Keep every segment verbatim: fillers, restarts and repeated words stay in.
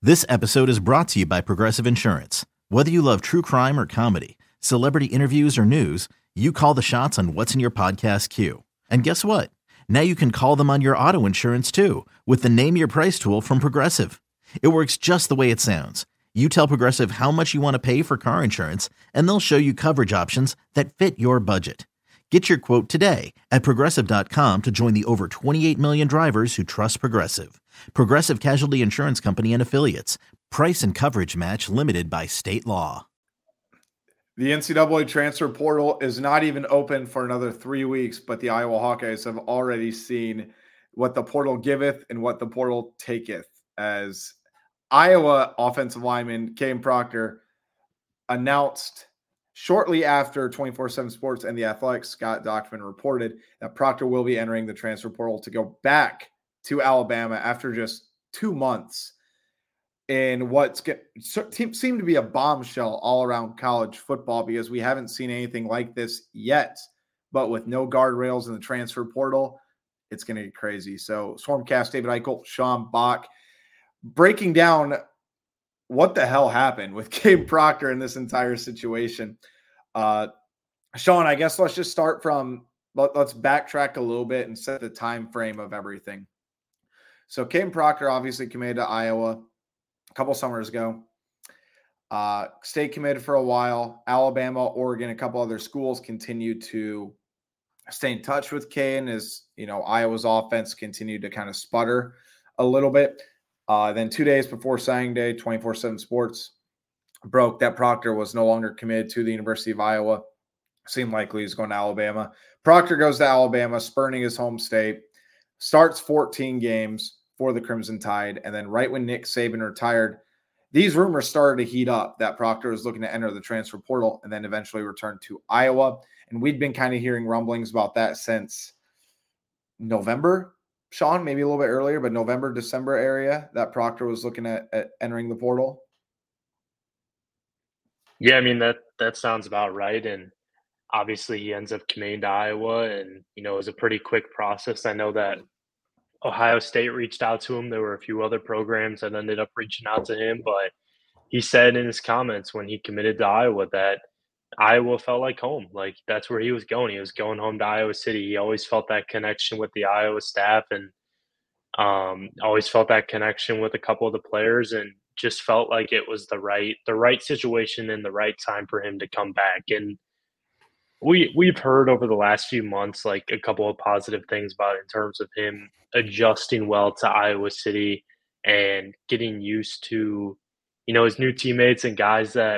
This episode is brought to you by Progressive Insurance. Whether you love true crime or comedy, celebrity interviews or news, you call the shots on what's in your podcast queue. And guess what? Now you can call them on your auto insurance too with the Name Your Price tool from Progressive. It works just the way it sounds. You tell Progressive how much you want to pay for car insurance, and they'll show you coverage options that fit your budget. Get your quote today at progressive dot com to join the over twenty-eight million drivers who trust Progressive. Progressive Casualty Insurance Company and Affiliates. Price and coverage match limited by state law. The N C double A transfer portal is not even open for another three weeks, but the Iowa Hawkeyes have already seen what the portal giveth and what the portal taketh, as Iowa offensive lineman Kadyn Proctor announced shortly after twenty-four seven Sports and The Athletic, Scott Dochterman reported that Proctor will be entering the transfer portal to go back to Alabama after just two months in what's get, seemed to be a bombshell all around college football, because we haven't seen anything like this yet. But with no guardrails in the transfer portal, it's going to get crazy. So Swarmcast, David Eichel, Sean Bach, breaking down what the hell happened with Kadyn Proctor in this entire situation. Uh, Sean, I guess let's just start from, let, let's backtrack a little bit and set the time frame of everything. So Kadyn Proctor obviously committed to Iowa a couple summers ago. Uh, stayed committed for a while. Alabama, Oregon, a couple other schools continued to stay in touch with Kadyn as, you know, Iowa's offense continued to kind of sputter a little bit. Uh, then two days before signing day, twenty-four seven Sports broke that Proctor was no longer committed to the University of Iowa. Seemed likely he's going to Alabama. Proctor goes to Alabama, spurning his home state, starts fourteen games for the Crimson Tide, and then right when Nick Saban retired, these rumors started to heat up that Proctor was looking to enter the transfer portal and then eventually return to Iowa. And we'd been kind of hearing rumblings about that since November, Sean, maybe a little bit earlier, but November, December area, that Proctor was looking at, at entering the portal. Yeah, I mean, that that sounds about right. And obviously he ends up committing to Iowa, and, you know, it was a pretty quick process. I know that Ohio State reached out to him. There were a few other programs that ended up reaching out to him, but he said in his comments when he committed to Iowa that Iowa felt like home. Like, that's where he was going. He was going home to Iowa City. He always felt that connection with the Iowa staff, and um, always felt that connection with a couple of the players, and just felt like it was the right the right situation and the right time for him to come back. And we we've heard over the last few months like a couple of positive things about it in terms of him adjusting well to Iowa City and getting used to, you know, his new teammates and guys that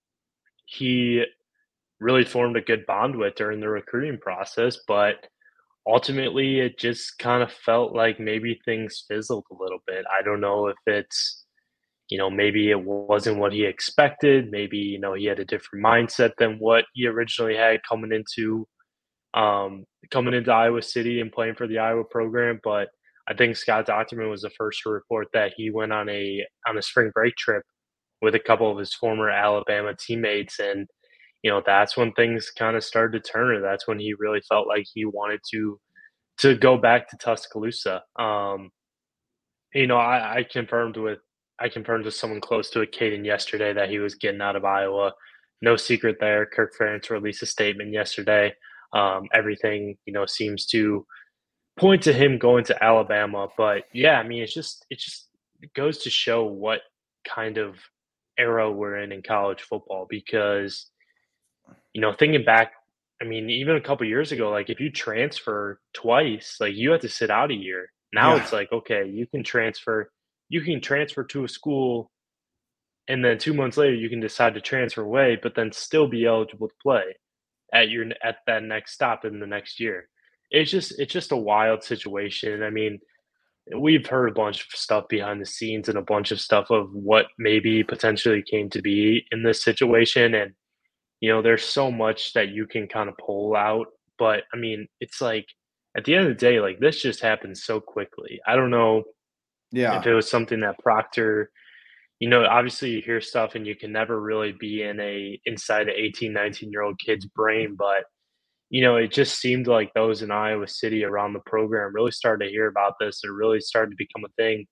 he really formed a good bond with during the recruiting process. But ultimately, it just kind of felt like maybe things fizzled a little bit. I don't know if it's, you know, maybe it wasn't what he expected. Maybe, you know, he had a different mindset than what he originally had coming into um, coming into Iowa City and playing for the Iowa program. But I think Scott Dochterman was the first to report that he went on a on a spring break trip with a couple of his former Alabama teammates, and you know, that's when things kind of started to turn. That's when he really felt like he wanted to to go back to Tuscaloosa. Um, you know, I, I confirmed with I confirmed with someone close to it, Kadyn, yesterday that he was getting out of Iowa. No secret there. Kirk Ferentz released a statement yesterday. Um, everything, you know, seems to point to him going to Alabama. But yeah, I mean, it's just it just it goes to show what kind of era we're in in college football, because, you know, thinking back, I mean, even a couple years ago, like if you transfer twice, like you have to sit out a year. Now Yeah. it's like, okay, you can transfer, you can transfer to a school, and then two months later you can decide to transfer away, but then still be eligible to play at your at that next stop in the next year. It's just it's just a wild situation. I mean, we've heard a bunch of stuff behind the scenes and a bunch of stuff of what maybe potentially came to be in this situation, and you know, there's so much that you can kind of pull out, but I mean, it's like at the end of the day, like this just happened so quickly. I don't know if Yeah. it was something that Proctor, you know, obviously you hear stuff and you can never really be in a inside an eighteen, nineteen year old kid's brain, but you know, it just seemed like those in Iowa City around the program really started to hear about this. It really started to become a thing.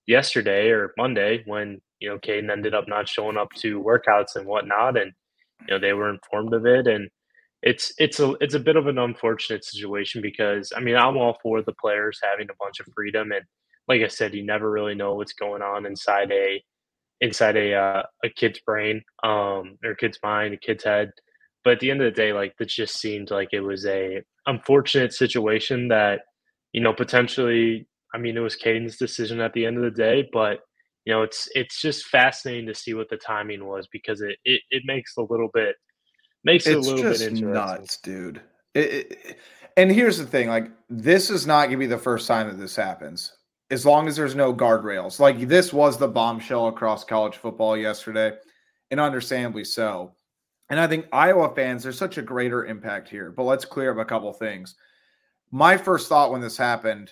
yesterday or Monday when, you know, Caden ended up not showing up to workouts and whatnot, and, you know, they were informed of it, and it's it's a it's a bit of an unfortunate situation because, I mean, I'm all for the players having a bunch of freedom, and like I said, you never really know what's going on inside a inside a, uh, a kid's brain, um, or kid's mind, a kid's head. But at the end of the day, like, that just seemed like it was a unfortunate situation that, you know, potentially, I mean, it was Caden's decision at the end of the day, but, you know, it's it's just fascinating to see what the timing was because it it, it makes a little bit makes it a It's little bit just interesting. nuts, dude. It, it, and here's the thing, like this is not gonna be the first time that this happens. As long as there's no guardrails. Like this was the bombshell across college football yesterday, and understandably so. And I think Iowa fans, there's such a greater impact here. But let's clear up a couple things. My first thought when this happened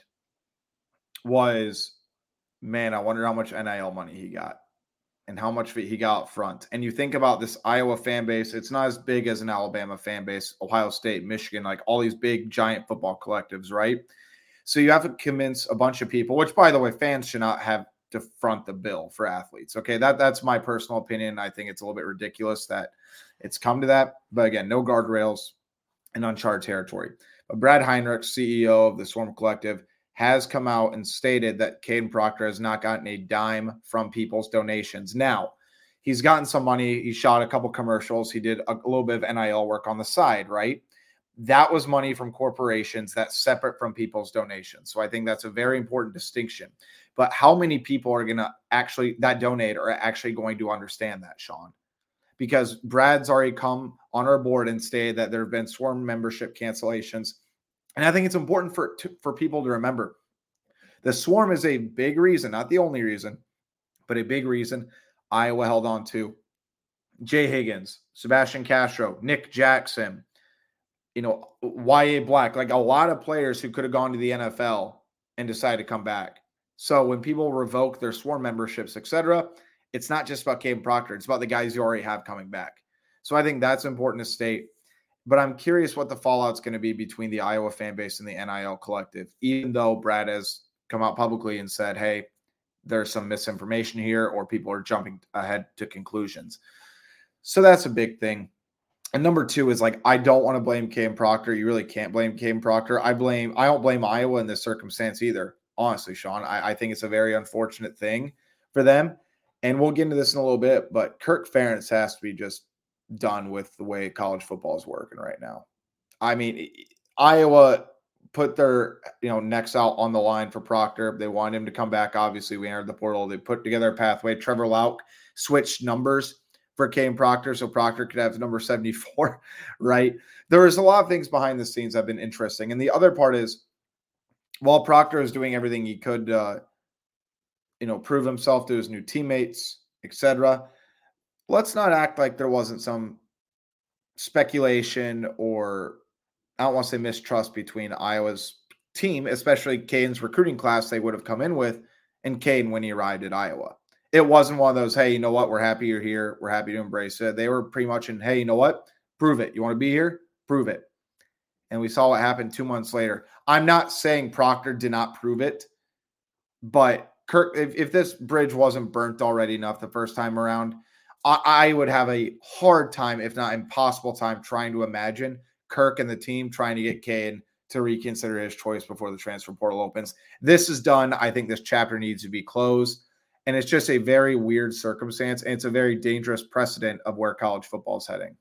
was, man, I wonder how much N I L money he got and how much he got up front. And you think about this Iowa fan base, it's not as big as an Alabama fan base, Ohio State, Michigan, like all these big giant football collectives, right? So you have to convince a bunch of people, which by the way, fans should not have to front the bill for athletes. Okay. That that's my personal opinion. I think it's a little bit ridiculous that it's come to that. But again, no guardrails and uncharted territory. But Brad Heinrich, C E O of the Swarm Collective, has come out and stated that Caden Proctor has not gotten a dime from people's donations. Now, he's gotten some money. He shot a couple commercials. He did a, a little bit of N I L work on the side, right? That was money from corporations that's separate from people's donations. So I think that's a very important distinction. But how many people are going to actually, that donate are actually going to understand that, Sean? Because Brad's already come on our board and stated that there have been Swarm membership cancellations. And I think it's important for, to, for people to remember the Swarm is a big reason, not the only reason, but a big reason Iowa held on to Jay Higgins, Sebastian Castro, Nick Jackson, you know, Y A Black, like a lot of players who could have gone to the N F L and decided to come back. So when people revoke their Swarm memberships, et cetera, it's not just about Caden Proctor. It's about the guys you already have coming back. So I think that's important to state. But I'm curious what the fallout's going to be between the Iowa fan base and the N I L collective, even though Brad has come out publicly and said, hey, there's some misinformation here, or people are jumping ahead to conclusions. So that's a big thing. And number two is like, I don't want to blame Caden Proctor. You really can't blame Caden Proctor. I blame, I don't blame Iowa in this circumstance either. Honestly, Sean, I, I think it's a very unfortunate thing for them. And we'll get into this in a little bit, but Kirk Ferentz has to be just done with the way college football is working right now. I mean, Iowa put their, you know, necks out on the line for Proctor. They wanted him to come back. Obviously, we entered the portal. They put together a pathway. Trevor Lauk switched numbers for Caden Proctor, so Proctor could have number seventy-four, right? There is a lot of things behind the scenes that have been interesting. And the other part is, while Proctor is doing everything he could, uh, you know, prove himself to his new teammates, et cetera, let's not act like there wasn't some speculation or, I don't want to say mistrust between Iowa's team, especially Caden's recruiting class they would have come in with, and Caden when he arrived at Iowa. It wasn't one of those, hey, you know what? We're happy you're here. We're happy to embrace it. They were pretty much in, hey, you know what? Prove it. You want to be here? Prove it. And we saw what happened two months later. I'm not saying Proctor did not prove it, but Kirk, if, if this bridge wasn't burnt already enough the first time around, I, I would have a hard time, if not impossible time, trying to imagine Kirk and the team trying to get Caden to reconsider his choice before the transfer portal opens. This is done. I think this chapter needs to be closed. And it's just a very weird circumstance, and it's a very dangerous precedent of where college football is heading.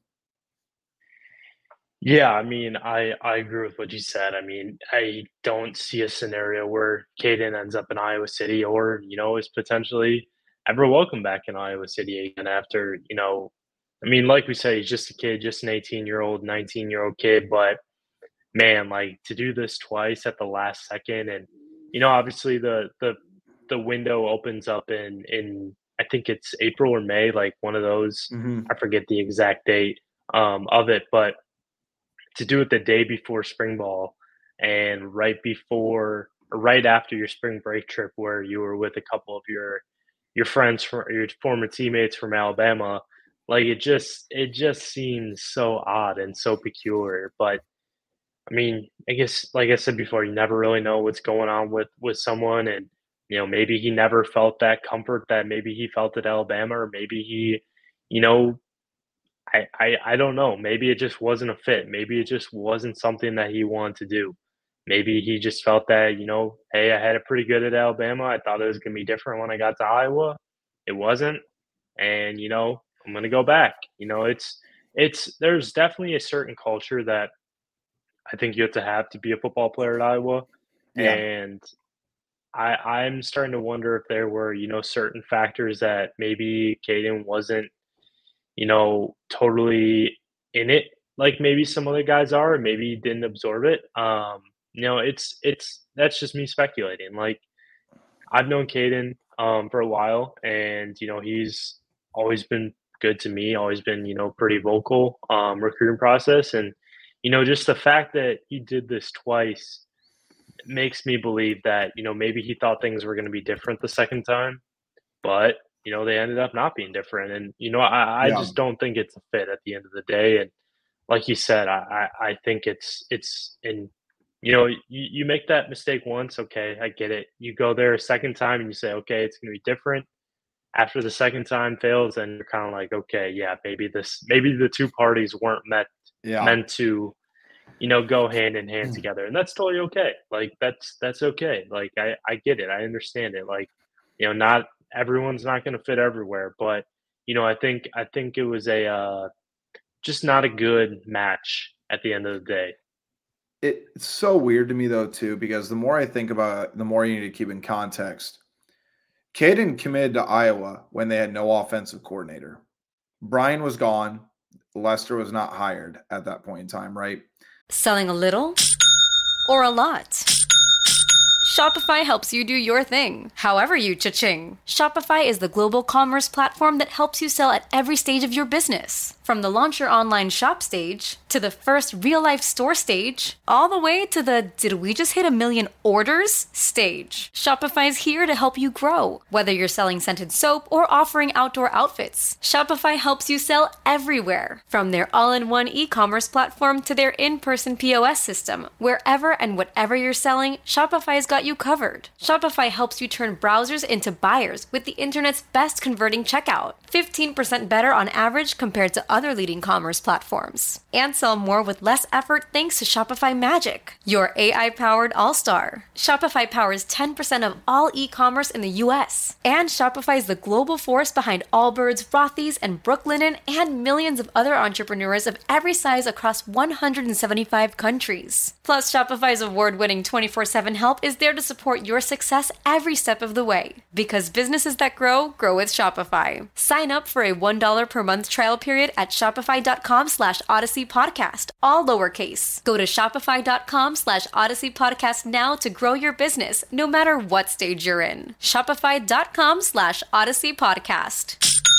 Yeah, I mean, I I agree with what you said. I mean, I don't see a scenario where Caden ends up in Iowa City or, you know, is potentially ever welcome back in Iowa City again after, you know, I mean, like we said, he's just a kid, just an eighteen-year-old, nineteen-year-old kid, but man, like to do this twice at the last second and, you know, obviously the the the window opens up in in I think it's April or May, like one of those. Mm-hmm. I forget the exact date um, of it, but to do it the day before spring ball and right before or right after your spring break trip where you were with a couple of your your friends from your former teammates from Alabama, like it just it just seems so odd and so peculiar. But I mean, I guess like I said before, you never really know what's going on with with someone, and you know, maybe he never felt that comfort that maybe he felt at Alabama, or maybe he, you know, I, I I don't know. Maybe it just wasn't a fit. Maybe it just wasn't something that he wanted to do. Maybe he just felt that, you know, hey, I had it pretty good at Alabama. I thought it was gonna be different when I got to Iowa. It wasn't. And, you know, I'm gonna go back. You know, it's it's there's definitely a certain culture that I think you have to have to be a football player at Iowa. Yeah. And I I'm starting to wonder if there were, you know, certain factors that maybe Caden wasn't, you know, totally in it like maybe some other guys are, or maybe he didn't absorb it. Um, you know, it's it's that's just me speculating. Like I've known Caden um for a while, and you know, he's always been good to me, always been, you know, pretty vocal um recruiting process. And you know, just the fact that he did this twice makes me believe that, you know, maybe he thought things were going to be different the second time, but you know, they ended up not being different. And you know, I, I Yeah. just don't think it's a fit at the end of the day. And like you said, I, I, I think it's it's in, you know, you, you make that mistake once, okay, I get it. You go there a second time and you say, okay, it's gonna be different. After the second time fails, and you're kind of like, okay, yeah, maybe this maybe the two parties weren't meant Yeah. meant to, you know, go hand in hand together. And that's totally okay. Like that's that's okay. Like I, I get it. I understand it. Like, you know, not everyone's not gonna fit everywhere, but you know, I think I think it was a uh just not a good match at the end of the day. It's so weird to me though too, because the more I think about it, the more you need to keep in context. Caden committed to Iowa when they had no offensive coordinator. Brian was gone. Lester was not hired at that point in time, right? Selling a little or a lot? Shopify helps you do your thing, however you cha-ching. Shopify is the global commerce platform that helps you sell at every stage of your business. From the launch your online shop stage, to the first real-life store stage, all the way to the did we just hit a million orders stage. Shopify's here to help you grow. Whether you're selling scented soap or offering outdoor outfits, Shopify helps you sell everywhere. From their all-in-one e-commerce platform to their in-person P O S system, wherever and whatever you're selling, Shopify's got you covered. Shopify helps you turn browsers into buyers with the internet's best converting checkout. fifteen percent better on average compared to other leading commerce platforms. And sell more with less effort thanks to Shopify Magic, your A I-powered all-star. Shopify powers ten percent of all e-commerce in the U S. And Shopify is the global force behind Allbirds, Rothy's, and Brooklinen, and millions of other entrepreneurs of every size across one hundred seventy-five countries. Plus, Shopify's award-winning twenty-four seven help is there to support your success every step of the way. Because businesses that grow, grow with Shopify. Sign up for a one dollar per month trial period at shopify.com slash Odyssey Podcast, all lowercase. Go to shopify.com slash Odyssey Podcast now to grow your business, no matter what stage you're in. Shopify.com slash Odyssey Podcast.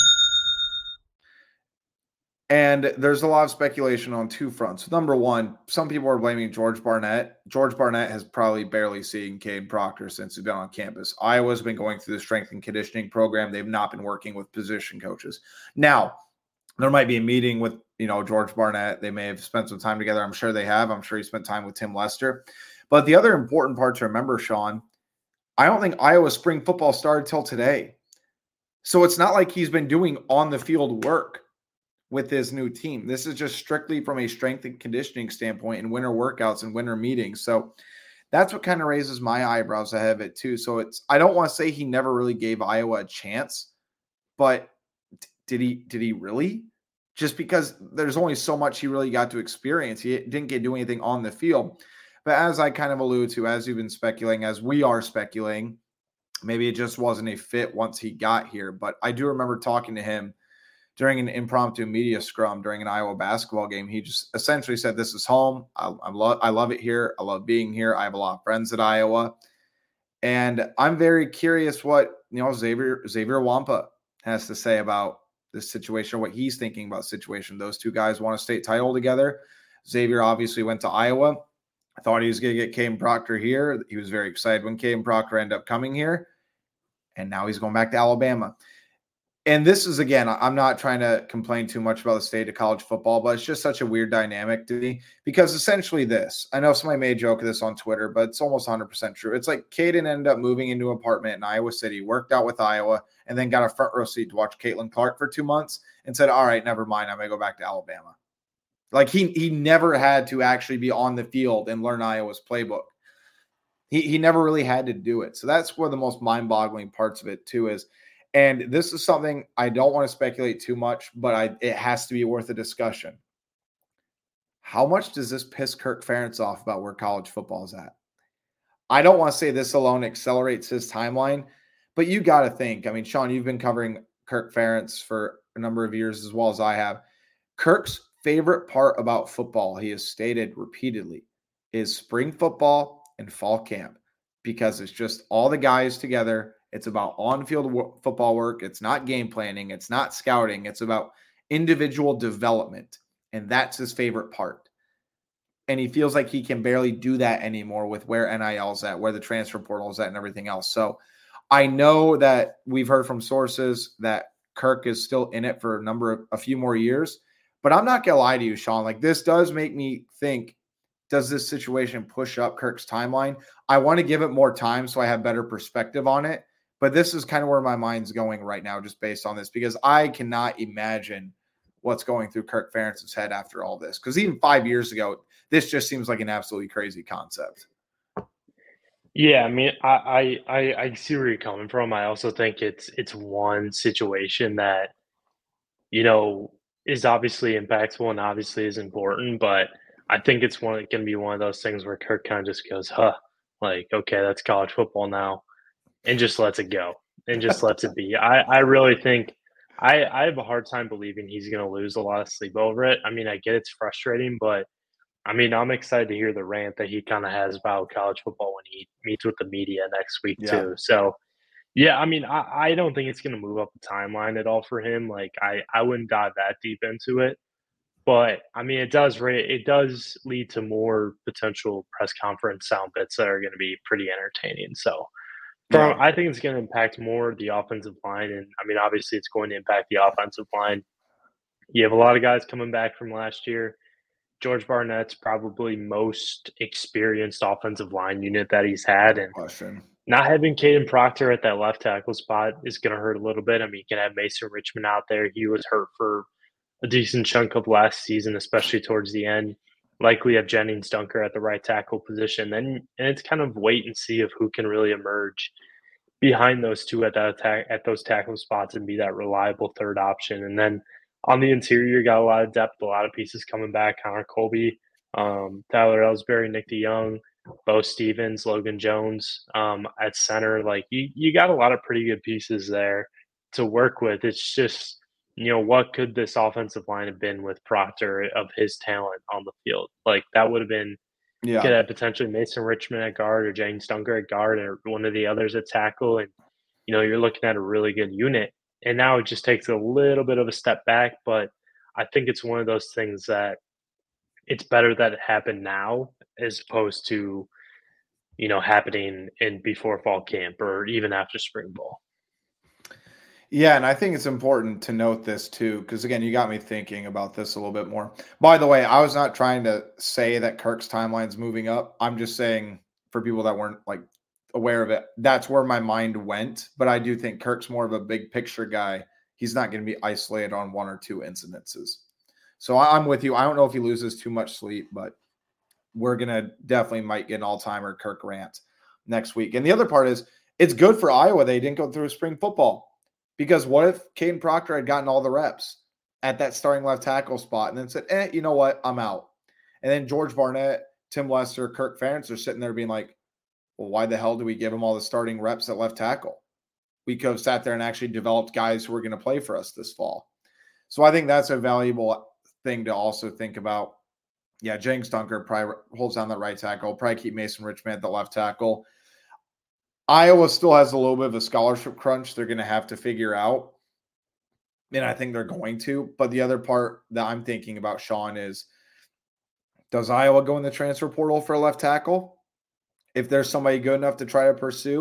And there's a lot of speculation on two fronts. Number one, some people are blaming George Barnett. George Barnett has probably barely seen Cade Proctor since he's been on campus. Iowa's been going through the strength and conditioning program. They've not been working with position coaches. Now, there might be a meeting with, you know, George Barnett. They may have spent some time together. I'm sure they have. I'm sure he spent time with Tim Lester. But the other important part to remember, Sean, I don't think Iowa spring football started till today. So it's not like he's been doing on-the-field work with his new team. This is just strictly from a strength and conditioning standpoint and winter workouts and winter meetings. So that's what kind of raises my eyebrows ahead of it too. So it's, I don't want to say he never really gave Iowa a chance, but did he, did he really? Just because there's only so much he really got to experience. He didn't get to do anything on the field. But as I kind of alluded to, as you've been speculating, as we are speculating, maybe it just wasn't a fit once he got here. But I do remember talking to him during an impromptu media scrum during an Iowa basketball game. He just essentially said, this is home. I, I, love, I love it here. I love being here. I have a lot of friends at Iowa. And I'm very curious what, you know, Xavier, Xavier Wampa has to say about this situation, or what he's thinking about the situation. Those two guys won a state title together. Xavier obviously went to Iowa. I thought he was going to get Caden Proctor here. He was very excited when Caden Proctor ended up coming here. And now he's going back to Alabama. And this is, again, I'm not trying to complain too much about the state of college football, but it's just such a weird dynamic to me because essentially this, I know somebody made a joke of this on Twitter, but it's almost one hundred percent true. It's like Caden ended up moving into an apartment in Iowa City, worked out with Iowa, and then got a front row seat to watch Caitlin Clark for two months and said, all right, never mind, I'm going to go back to Alabama. Like he he never had to actually be on the field and learn Iowa's playbook. He he never really had to do it. So that's one of the most mind-boggling parts of it too is, and this is something I don't want to speculate too much, but I it has to be worth a discussion. How much does this piss Kirk Ferentz off about where college football is at? I don't want to say this alone accelerates his timeline, but you got to think. I mean, Sean, you've been covering Kirk Ferentz for a number of years as well as I have. Kirk's favorite part about football, he has stated repeatedly, is spring football and fall camp because it's just all the guys together. It's about on-field w- football work. It's not game planning. It's not scouting. It's about individual development, and that's his favorite part. And he feels like he can barely do that anymore with where N I L's at, where the transfer portal is at, and everything else. So I know that we've heard from sources that Kirk is still in it for a number of a few more years. But I'm not going to lie to you, Sean. Like, this does make me think, does this situation push up Kirk's timeline? I want to give it more time so I have better perspective on it. But this is kind of where my mind's going right now, just based on this, because I cannot imagine what's going through Kirk Ferentz's head after all this. Because even five years ago, this just seems like an absolutely crazy concept. Yeah, I mean, I, I I I see where you're coming from. I also think it's it's one situation that, you know, is obviously impactful and obviously is important, but I think it's one going to be one of those things where Kirk kind of just goes, huh, like, okay, that's college football now, and just lets it go and just lets it be. I, I really think I, I have a hard time believing he's going to lose a lot of sleep over it. I mean, I get it's frustrating, but I mean, I'm excited to hear the rant that he kind of has about college football when he meets with the media next week Yeah. too. So, yeah, I mean, I, I don't think it's going to move up the timeline at all for him. Like, I, I wouldn't dive that deep into it. But I mean, it does ra- it does lead to more potential press conference sound bits that are going to be pretty entertaining. So, from, Yeah. I think it's going to impact more the offensive line, and I mean, obviously, it's going to impact the offensive line. You have a lot of guys coming back from last year. George Barnett's probably most experienced offensive line unit that he's had, and Question. not having Caden Proctor at that left tackle spot is going to hurt a little bit. I mean, you can have Mason Richmond out there. He was hurt for a decent chunk of last season, especially towards the end. Likely have Jennings Dunker at the right tackle position. Then, and it's kind of wait and see of who can really emerge behind those two at that attack at those tackle spots and be that reliable third option. And then on the interior, you got a lot of depth, a lot of pieces coming back. Connor Colby, um, Tyler Ellsbury, Nick DeYoung, Bo Stevens, Logan Jones um, at center. Like you, you got a lot of pretty good pieces there to work with. It's just, you know, what could this offensive line have been with Proctor of his talent on the field? Like that would have been, Yeah. could have potentially Mason Richmond at guard or James Dunker at guard or one of the others at tackle. And, you know, you're looking at a really good unit. And now it just takes a little bit of a step back. But I think it's one of those things that it's better that it happened now as opposed to, you know, happening in before fall camp or even after spring ball. Yeah, and I think it's important to note this too, because again, you got me thinking about this a little bit more. By the way, I was not trying to say that Kirk's timeline's moving up. I'm just saying for people that weren't like aware of it, that's where my mind went. But I do think Kirk's more of a big picture guy. He's not going to be isolated on one or two incidences. So I'm with you. I don't know if he loses too much sleep, but we're going to definitely might get an all-timer Kirk rant next week. And the other part is it's good for Iowa they didn't go through spring football. Because what if Caden Proctor had gotten all the reps at that starting left tackle spot and then said, eh, you know what, I'm out. And then George Barnett, Tim Lester, Kirk Ferentz are sitting there being like, well, why the hell do we give him all the starting reps at left tackle? We could have sat there and actually developed guys who are going to play for us this fall. So I think that's a valuable thing to also think about. Yeah, James Dunker probably holds down the right tackle, probably keep Mason Richmond at the left tackle. Iowa still has a little bit of a scholarship crunch they're going to have to figure out. And I think they're going to. But the other part that I'm thinking about, Sean, is does Iowa go in the transfer portal for a left tackle? If there's somebody good enough to try to pursue?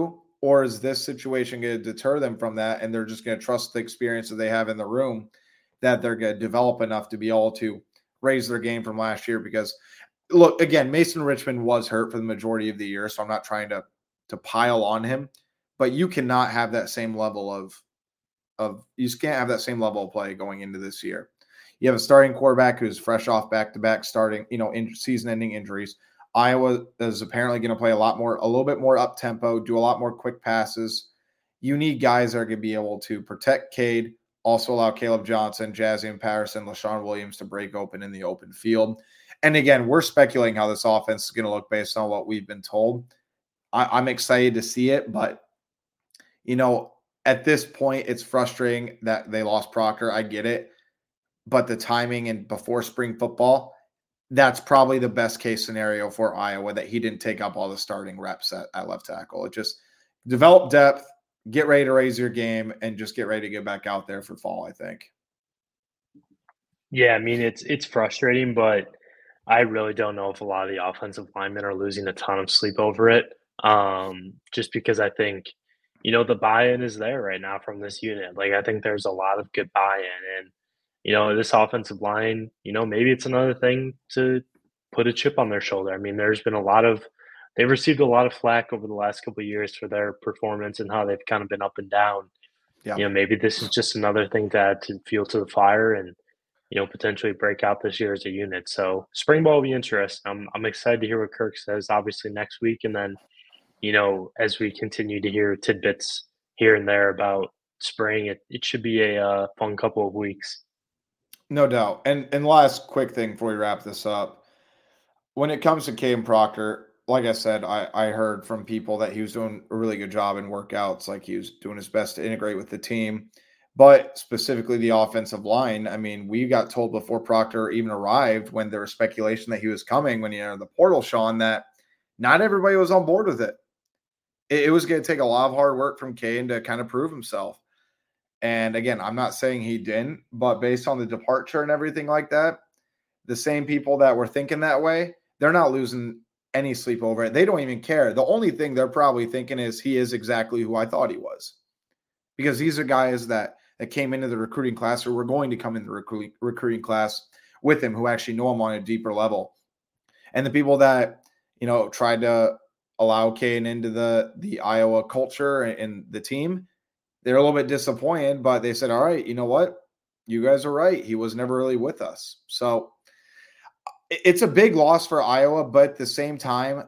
Or is this situation going to deter them from that, and they're just going to trust the experience that they have in the room, that they're going to develop enough to be able to raise their game from last year? Because, look, again, Mason Richmond was hurt for the majority of the year, so I'm not trying to to pile on him, but you cannot have that same level of of you just can't have that same level of play going into this year. You have a starting quarterback who's fresh off back-to-back starting, you know, in season-ending injuries. Iowa is apparently going to play a lot more, a little bit more up-tempo, do a lot more quick passes. You need guys that are going to be able to protect Cade, also allow Caleb Johnson, Jazian Patterson, LaShawn Williams to break open in the open field. And again, we're speculating how this offense is going to look based on what we've been told. I, I'm excited to see it, but, you know, at this point, it's frustrating that they lost Proctor. I get it. But the timing and before spring football, that's probably the best case scenario for Iowa, that he didn't take up all the starting reps at, at left tackle. It just develop depth, get ready to raise your game, and just get ready to get back out there for fall, I think. Yeah, I mean, it's it's frustrating, but I really don't know if a lot of the offensive linemen are losing a ton of sleep over it. Um, just because I think, you know, the buy-in is there right now from this unit. Like, I think there's a lot of good buy-in, and you know, this offensive line, you know, maybe it's another thing to put a chip on their shoulder. I mean, there's been a lot of, they've received a lot of flack over the last couple of years for their performance and how they've kind of been up and down. Yeah. You know, maybe this is just another thing to add to fuel to the fire and, you know, potentially break out this year as a unit. So spring ball will be interesting. I'm, I'm excited to hear what Kirk says, obviously, next week. And then, you know, as we continue to hear tidbits here and there about spring, it, it should be a uh, fun couple of weeks. No doubt. And and last quick thing before we wrap this up. When it comes to Caden Proctor, like I said, I, I heard from people that he was doing a really good job in workouts, like he was doing his best to integrate with the team. But specifically the offensive line, I mean, we got told before Proctor even arrived, when there was speculation that he was coming, when he entered the portal, Sean, that not everybody was on board with it. It, it was going to take a lot of hard work from Caden to kind of prove himself. And again, I'm not saying he didn't, but based on the departure and everything like that, the same people that were thinking that way, they're not losing any sleep over it. They don't even care. The only thing they're probably thinking is he is exactly who I thought he was. Because these are guys that, that came into the recruiting class, or were going to come into the recruiting, recruiting class with him, who actually know him on a deeper level. And the people that, you know, tried to allow Caden into the, the Iowa culture and, and the team, they're a little bit disappointed, but they said, all right, you know what? You guys are right. He was never really with us. So it's a big loss for Iowa, but at the same time,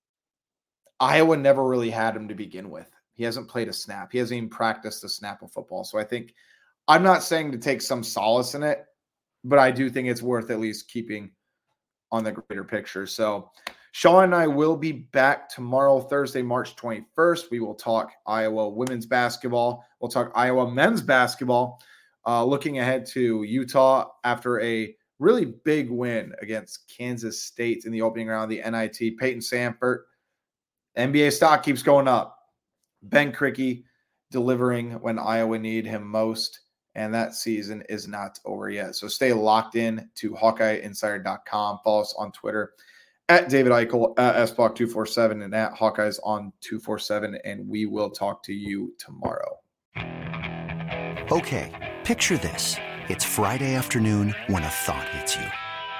Iowa never really had him to begin with. He hasn't played a snap. He hasn't even practiced a snap of football. So I think, I'm not saying to take some solace in it, but I do think it's worth at least keeping on the greater picture. So Sean and I will be back tomorrow, Thursday, March twenty-first. We will talk Iowa women's basketball. We'll talk Iowa men's basketball, uh, looking ahead to Utah after a really big win against Kansas State in the opening round of the N I T. Peyton Sanford, N B A stock keeps going up. Ben Krikke delivering when Iowa need him most, and that season is not over yet. So stay locked in to Hawkeye Insider dot com. Follow us on Twitter at David Eichel, at S B O C two forty-seven, and at Hawkeyes on two forty-seven, and we will talk to you tomorrow. Okay, picture this. It's Friday afternoon when a thought hits you.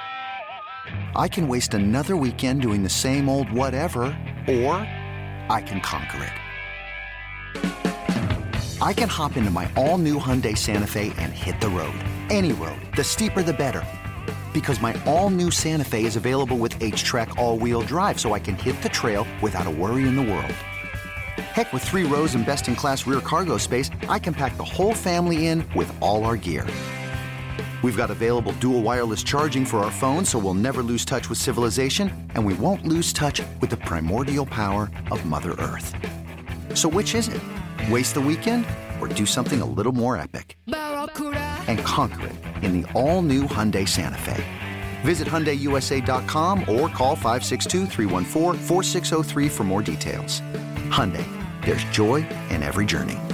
I can waste another weekend doing the same old whatever, or I can conquer it. I can hop into my all-new Hyundai Santa Fe and hit the road. Any road. The steeper, the better. Because my all-new Santa Fe is available with H-Track all-wheel drive, so I can hit the trail without a worry in the world. Heck, with three rows and best-in-class rear cargo space, I can pack the whole family in with all our gear. We've got available dual wireless charging for our phones, so we'll never lose touch with civilization, and we won't lose touch with the primordial power of Mother Earth. So which is it? Waste the weekend or do something a little more epic and conquer it in the all-new Hyundai Santa Fe. Visit Hyundai U S A dot com or call five six two, three one four, four six zero three for more details. Hyundai, there's joy in every journey.